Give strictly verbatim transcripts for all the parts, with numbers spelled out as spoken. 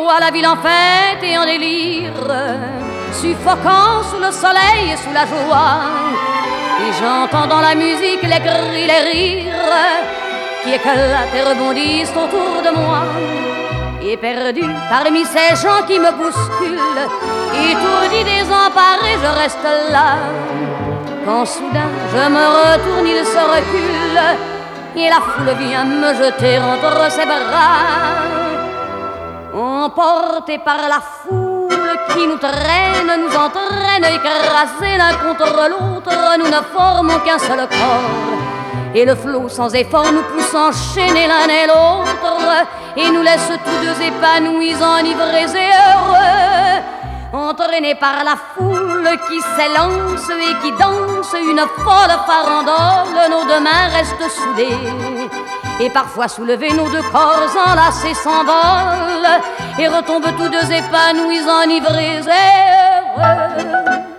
vois la ville en fête et en délire, suffocant sous le soleil et sous la joie. Et j'entends dans la musique les cris, les rires qui éclatent et rebondissent autour de moi. Et perdu parmi ces gens qui me bousculent, étourdi, désemparé, je reste là. Quand soudain je me retourne, il se recule et la foule vient me jeter entre ses bras. Emportés par la foule qui nous traîne, nous entraîne, écrasés l'un contre l'autre, nous ne formons qu'un seul corps. Et le flot sans effort nous pousse enchaîner l'un et l'autre et nous laisse tous deux épanouis, enivrés et heureux. Entraînés par la foule qui s'élance et qui danse une folle farandole, nos deux mains restent soudées. Et parfois soulevés, nos deux corps enlacés s'envolent et retombent tous deux épanouis, enivrés et heureux.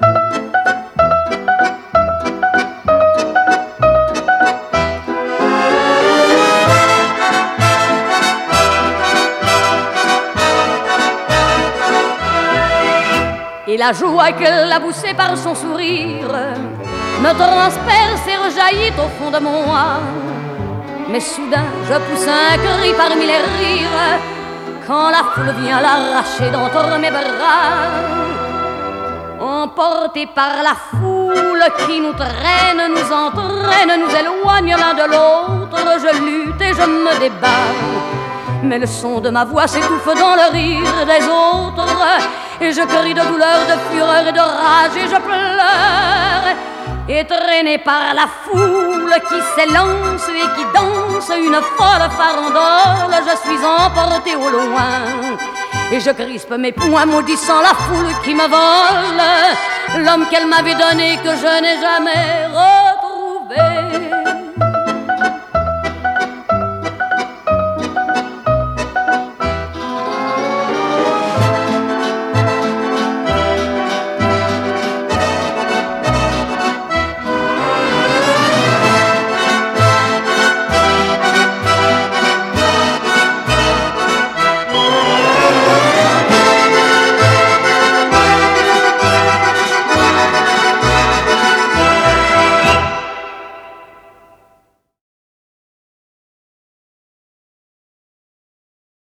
Et la joie qu'elle a poussée par son sourire me transperce et rejaillit au fond de moi. Mais soudain je pousse un cri parmi les rires quand la foule vient l'arracher d'entre mes bras. Emportés par la foule qui nous traîne, nous entraîne, nous éloigne l'un de l'autre, je lutte et je me débat. Mais le son de ma voix s'étouffe dans le rire des autres et je crie de douleur, de fureur et de rage et je pleure. Et traîné par la foule qui s'élance et qui danse une folle farandole, je suis emporté au loin et je crispe mes poings maudissant la foule qui me vole l'homme qu'elle m'avait donné que je n'ai jamais revu.